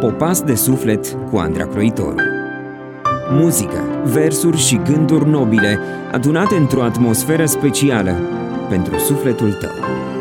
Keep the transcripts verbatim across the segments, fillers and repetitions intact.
Popas de suflet cu Andra Croitoru. Muzică, versuri și gânduri nobile adunate într-o atmosferă specială pentru sufletul tău.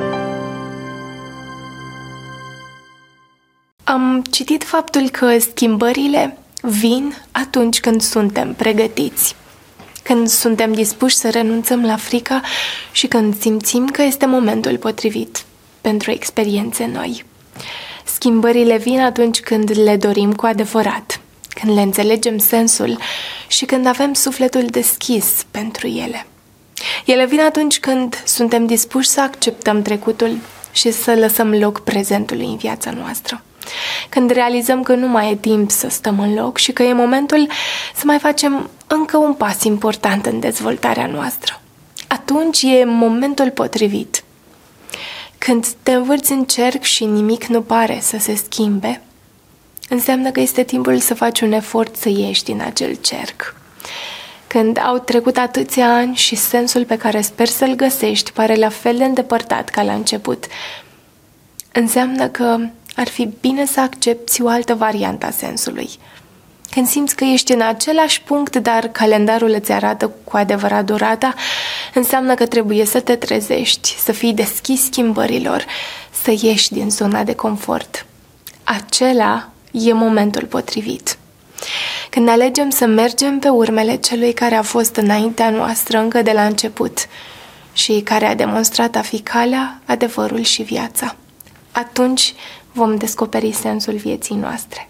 Am citit faptul că schimbările vin atunci când suntem pregătiți, când suntem dispuși să renunțăm la frică și când simțim că este momentul potrivit pentru experiențe noi. Schimbările vin atunci când le dorim cu adevărat, când le înțelegem sensul și când avem sufletul deschis pentru ele. Ele vin atunci când suntem dispuși să acceptăm trecutul și să lăsăm loc prezentului în viața noastră. Când realizăm că nu mai e timp să stăm în loc și că e momentul să mai facem încă un pas important în dezvoltarea noastră. Atunci e momentul potrivit. Când te învârți în cerc și nimic nu pare să se schimbe, înseamnă că este timpul să faci un efort să ieși din acel cerc. Când au trecut atâția ani și sensul pe care sper să-l găsești pare la fel de îndepărtat ca la început, înseamnă că ar fi bine să accepti o altă variantă a sensului. Când simți că ești în același punct, dar calendarul îți arată cu adevărat durata, înseamnă că trebuie să te trezești, să fii deschis schimbărilor, să ieși din zona de confort. Acela e momentul potrivit. Când alegem să mergem pe urmele celui care a fost înaintea noastră încă de la început și care a demonstrat a fi calea, adevărul și viața, atunci vom descoperi sensul vieții noastre.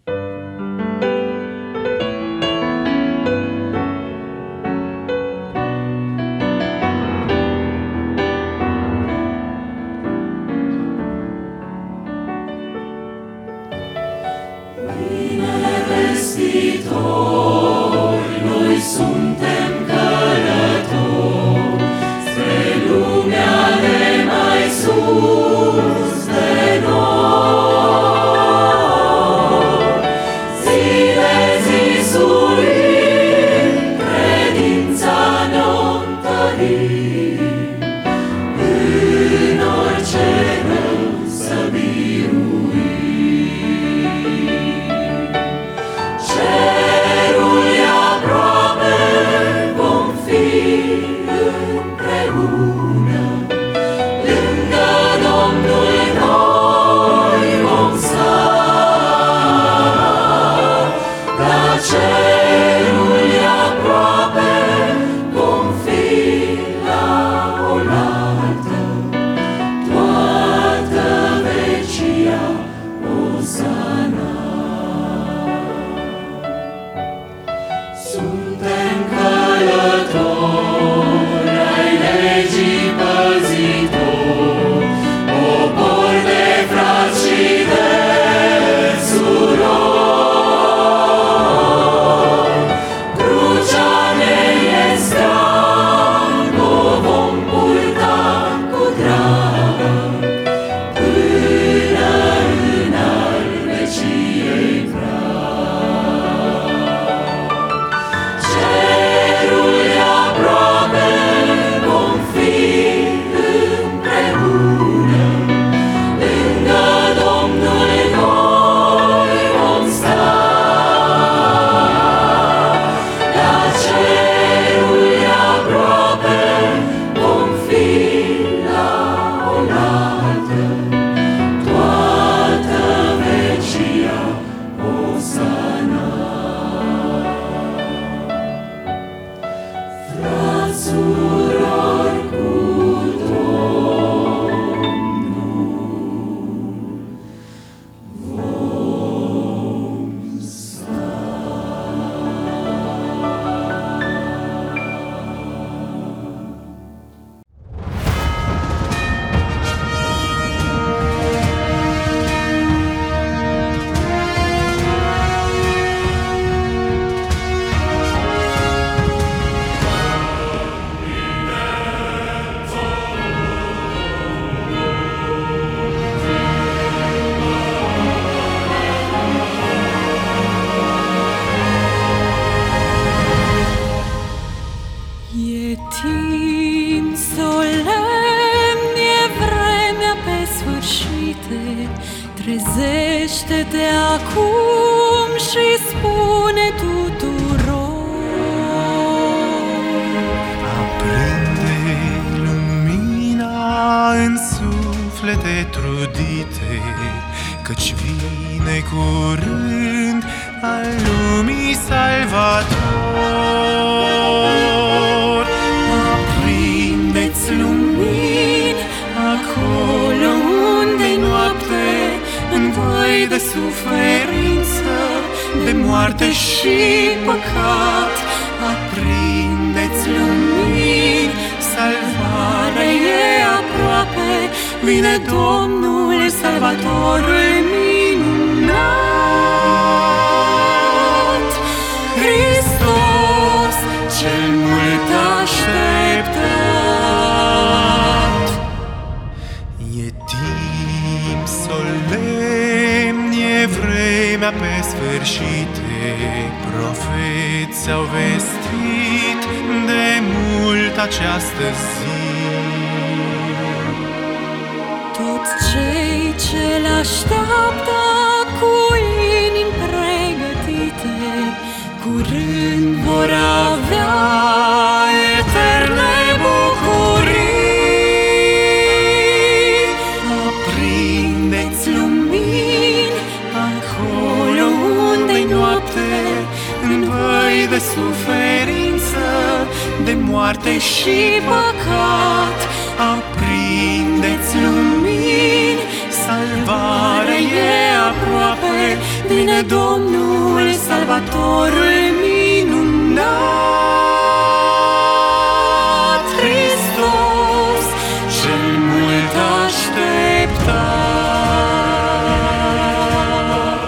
Noi suntem călători spre lumea de mai sus de noi. Zile zisurim, credința ne-o întărim, în orice rău să biruim. Cerul acum și spune tuturor. Aprinde lumina în suflete trudite, căci vine curând al lumii salvator. Aprindeți lumini acolo unde-i noapte, în voi de suferință, de moarte și păcat. Aprindeți lumini, salvarea e aproape, vine Domnul Salvatorul minunat. Hristos, cel mult așteptat. E timp solemn, e vremea pe sfârșite, profeți au vestit de mult această zi. Toți cei ce-l așteaptă cu inimi pregătite, curând vor avea eterne bucurii. Aprindeți lumini acolo unde-i noapte, în văi de suferință, de moarte și păcat. Aprindeți lumini, salvarea e aproape, vine Domnul Salvatorul minunat. Hristos, cel mult așteptat.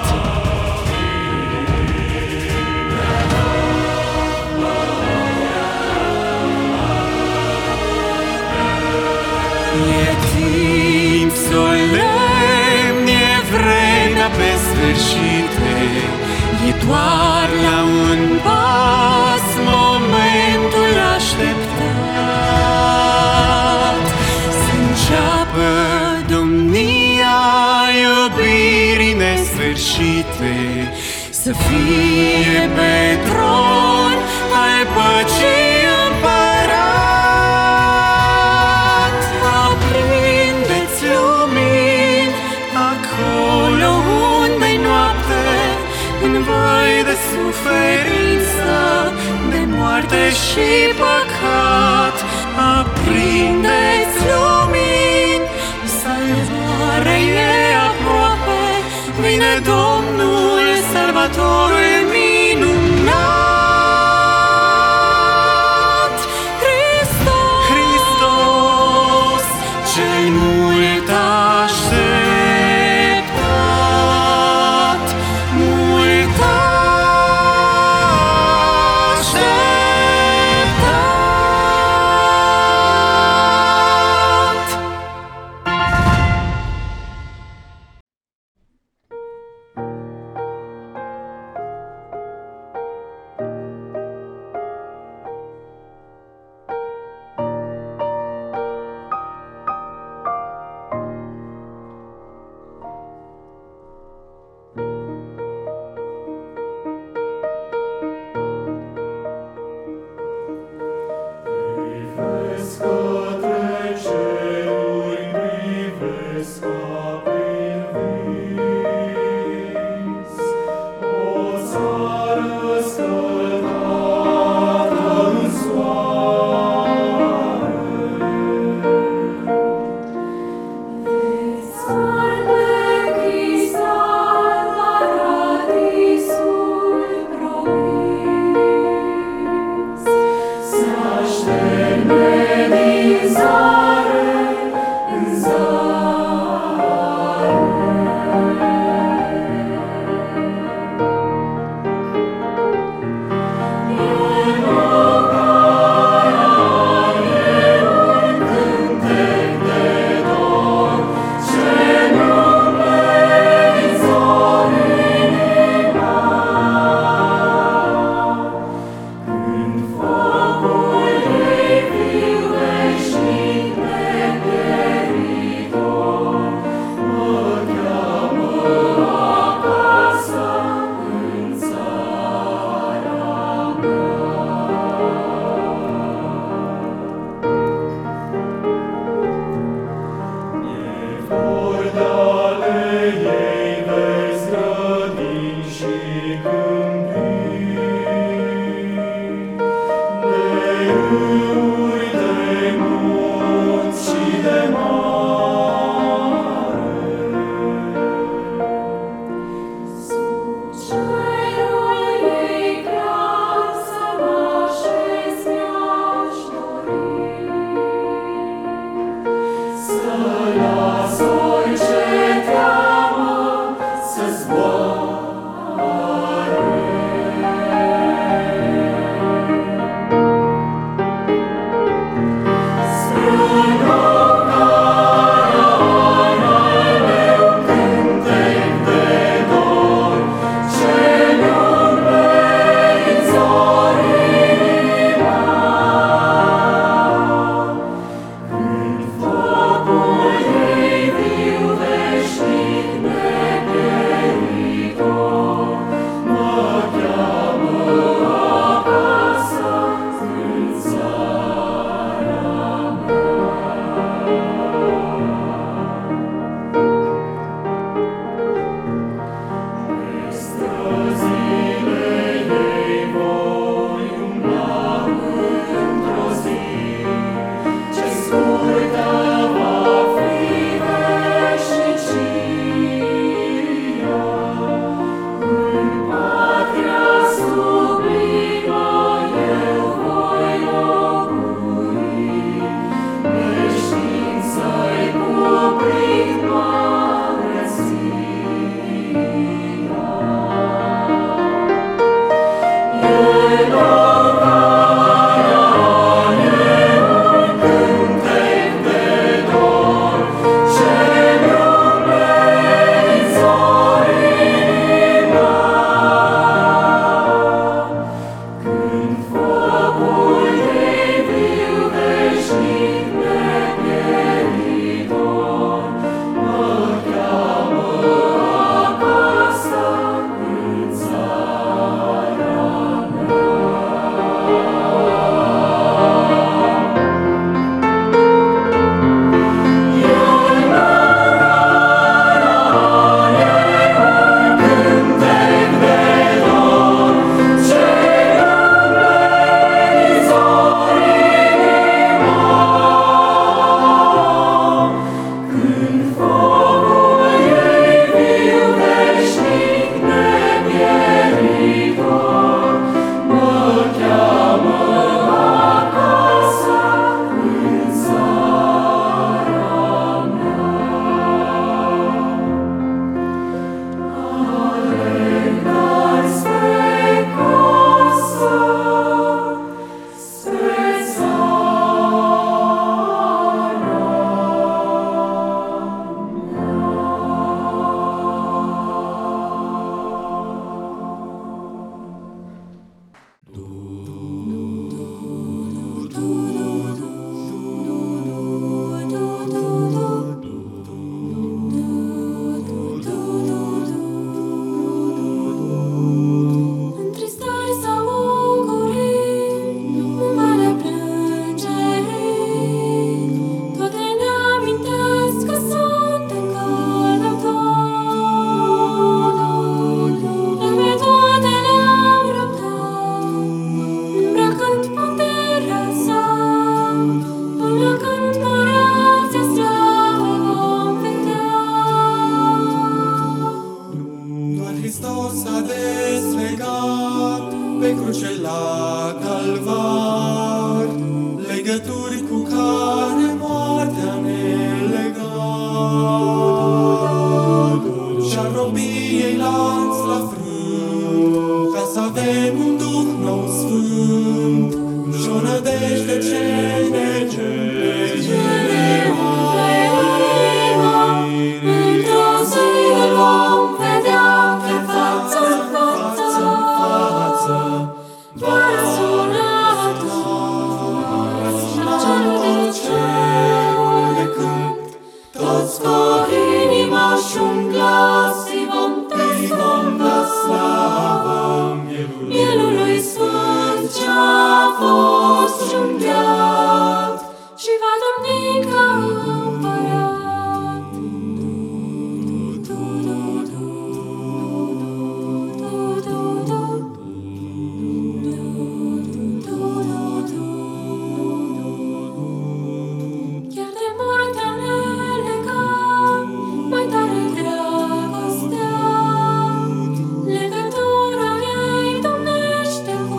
E timp solemn, e vremea pe sfârșite, e doar la un pas momentul așteptat. Să înceapă domnia iubirii nesfârșite, să fie pe tron al păcii împărat. Aprindeți lumini acolo unde-i noapte, în văi de suferință, de moarte și păcat. Aprindeți lumini, salvarea e aproape, vine Domnul Salvatorul minunat. Hristos, Hristos, cel mult așteptat, mult așteptat. Hristos a deslegat pe cruce la calvar legături cu care moartea ne lega. Și-a robiei lanț la frânt, ca să avem un Duh nou sfânt și o nădejde ce ne cere. Într-o zi îl vom vedea chiar față în față, va răsuna atunci tot cerul de cânt. Toți cu inima și-un glas îi vom da slavă Mielului Sfânt ce-a fost junghiat și va domni ca împărat. Chiar de moartea ne lega, mai tare dragostea, legătura ei domnește cu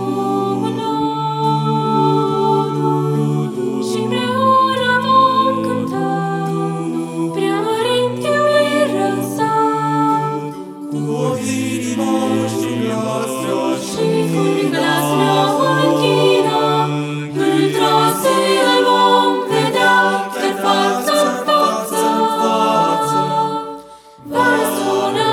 noi. Și împreună vom cânta, preamărind iubirea sa, Cu o inimă și glas și cu un glas nou închinăm. Într-o zi îl vom vedea chiar față în față, va răsuna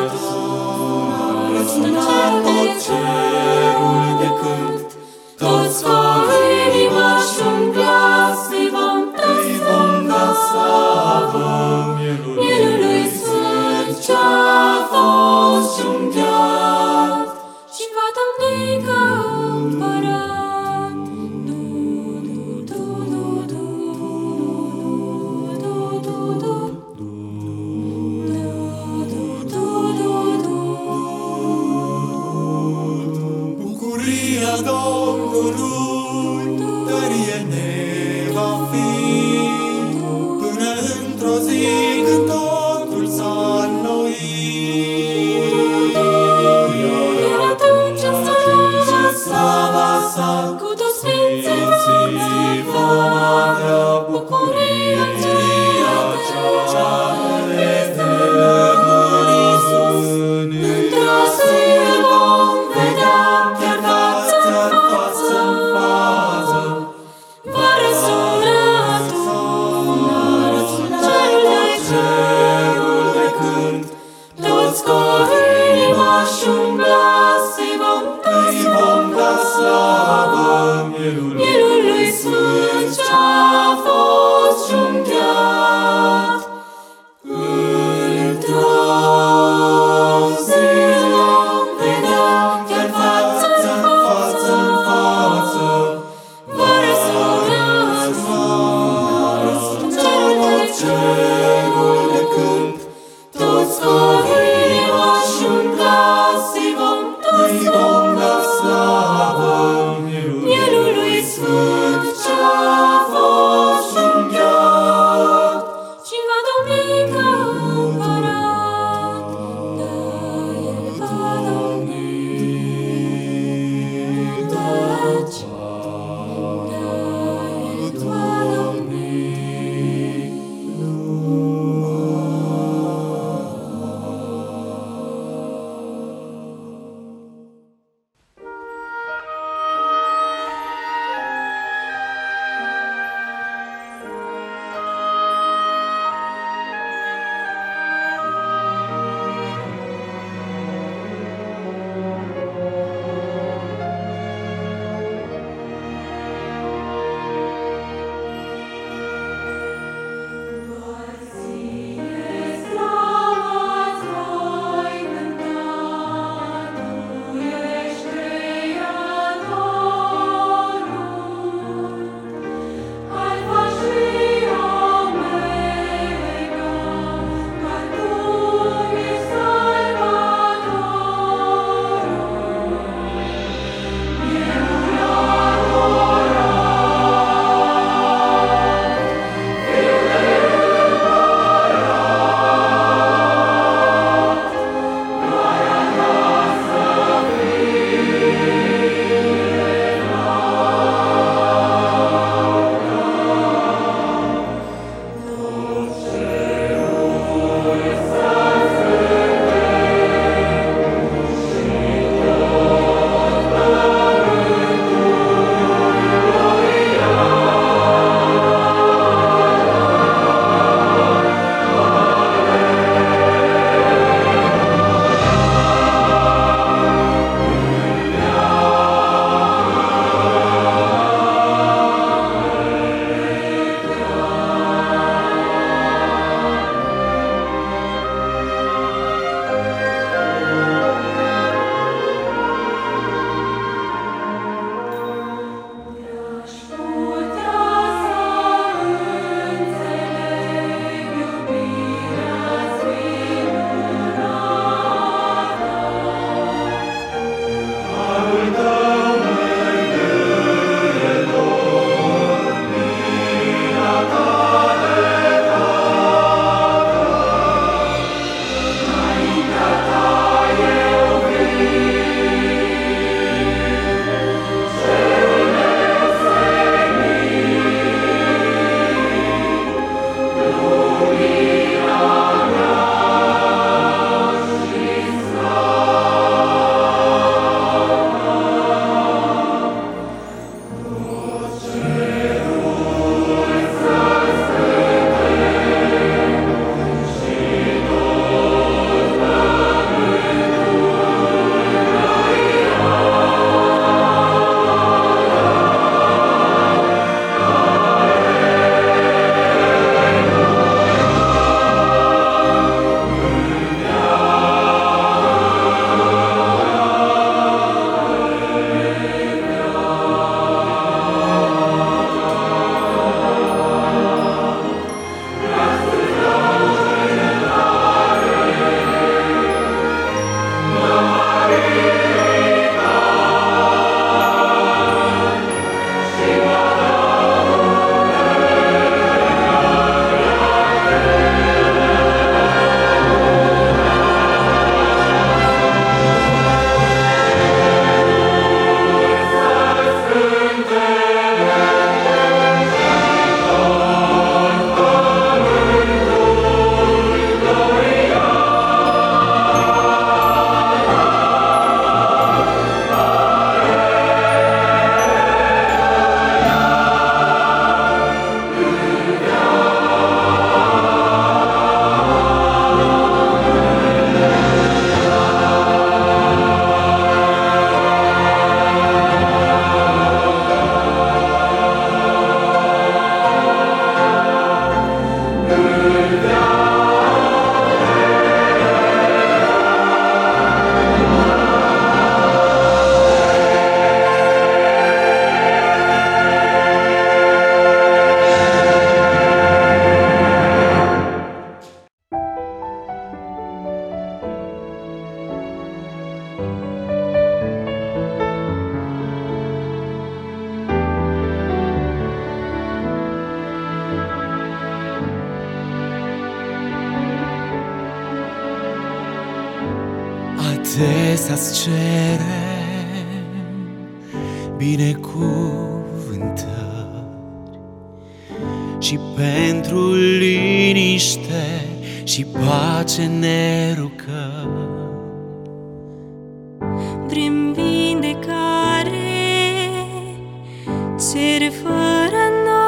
tot cerul de cânt. Toți cu inima și-un glas îi vom da slavă Mielului Sfânt ce-a fost junghiat și va domni ca împărat. bucuria Domnului, tărie ne va fi, până într-o zi când totul s-a înnoit. Iar atunci în slava sa, cu toți sfinții vom avea bucuria aceea este în Iisus. Într-o zi îl vom vedea chiar față în față, va răsuna atunci cerul de cânt. Toți cu inima și-un glas îi vom da slavă Mielului Sfânt ce-a fost junghiat. Într-o zi îl vom vedea chiar față în față, va răsuna cerul de cânt. Toți cu inima și-un glas îi vom da slavă Mielului Sfânt ce-a fost junghiat și va domni ca împărat. Da, El va domni, deci, da, El va domni. Adesea-ți cerem binecuvântări și pentru liniște și pace ne rugăm. Vrem vindecare, cere fără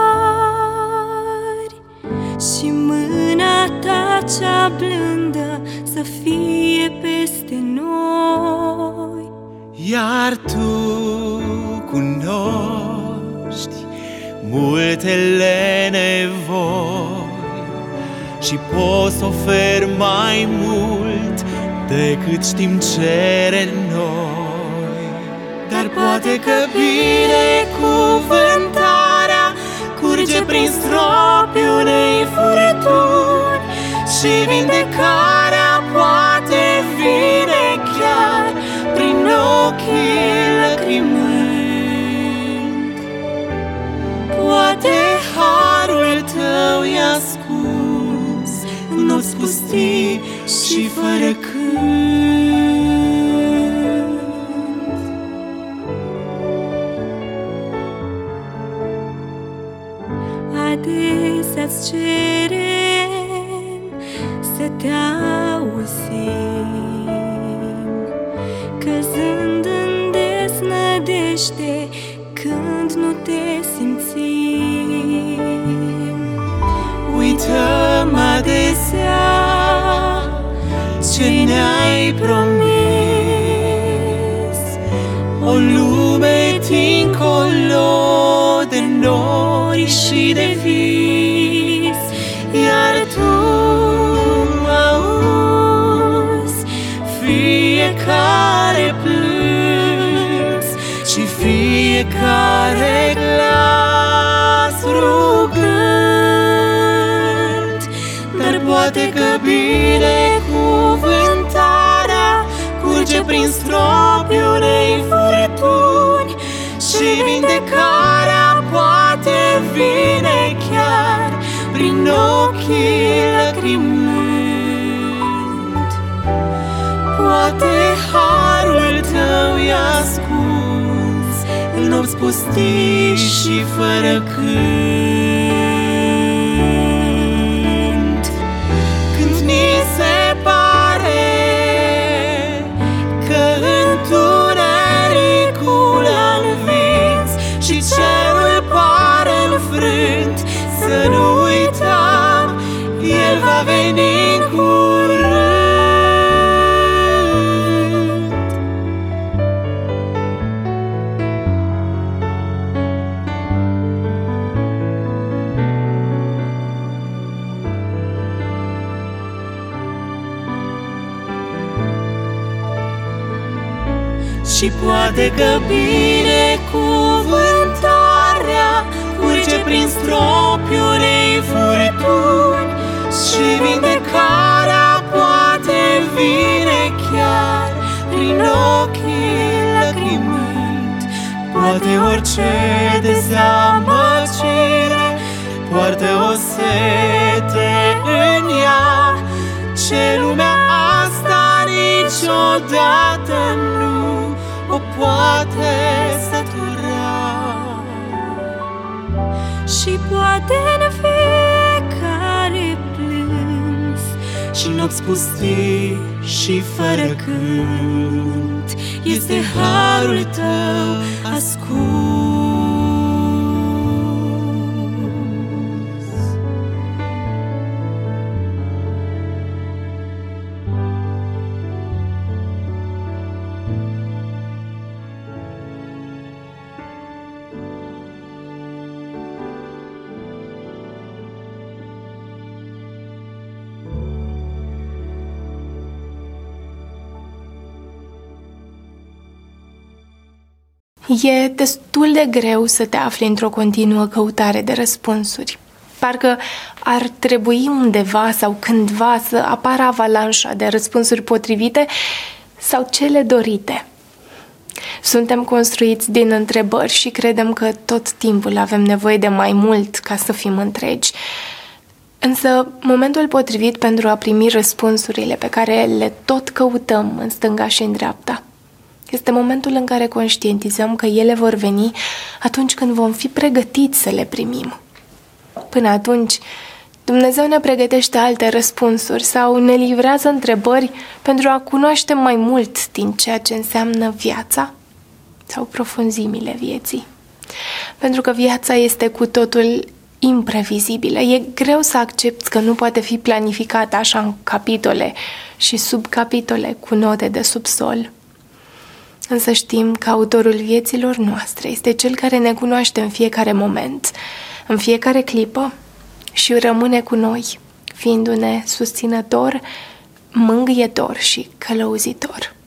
nori și mâna ta cea blândă să fie peste noi. Iar tu cunoști multele nevoi și poți oferi mai mult decât știm cere noi. Dar poate că binecuvântarea curge prin stropii unei furtuni și vindecarea poate vine chiar prin ochii lăcrimând. Poate harul tău e ascuns în nopți pustii și fără cânt. Adesea-ți cerem să te auzim, căzând în deznădejde când nu te simțim. Uităm adesea ce ne-ai promis, o lume dincolo de nori și de vis. Iar tu auzi fiecare plâns și fiecare glas rugând. Dar poate că binecuvântarea curge prin stropii unei furtuni și vindecarea poate vine chiar prin ochii lăcrimând. Poate harul tău e ascuns în nopți pustii și fără cânt. Când ni se pare că întunericul a învins și cerul pare înfrânt, să nu uităm, El va veni în curând. Și poate că binecuvântarea curge prin stropii unei furtuni și vindecarea poate vine chiar prin ochii lăcrimând. Poate orice dezamăgire poartă o sete în ea, ce lumea asta niciodată nu o poate sătura. Și poate în fiecare plâns și nopți pustii și fără cânt este harul tău ascuns. E destul de greu să te afli într-o continuă căutare de răspunsuri. Parcă ar trebui undeva sau cândva să apară avalanșa de răspunsuri potrivite sau cele dorite? Suntem construiți din întrebări și credem că tot timpul avem nevoie de mai mult ca să fim întregi. Însă, momentul potrivit pentru a primi răspunsurile pe care le tot căutăm în stânga și în dreapta este momentul în care conștientizăm că ele vor veni atunci când vom fi pregătiți să le primim. Până atunci, Dumnezeu ne pregătește alte răspunsuri sau ne livrează întrebări pentru a cunoaște mai mult din ceea ce înseamnă viața sau profunzimile vieții. Pentru că viața este cu totul imprevizibilă. E greu să accepti că nu poate fi planificată așa în capitole și subcapitole cu note de subsol. Însă știm că autorul vieților noastre este cel care ne cunoaște în fiecare moment, în fiecare clipă și rămâne cu noi, fiindu-ne susținător, mângâietor și călăuzitor.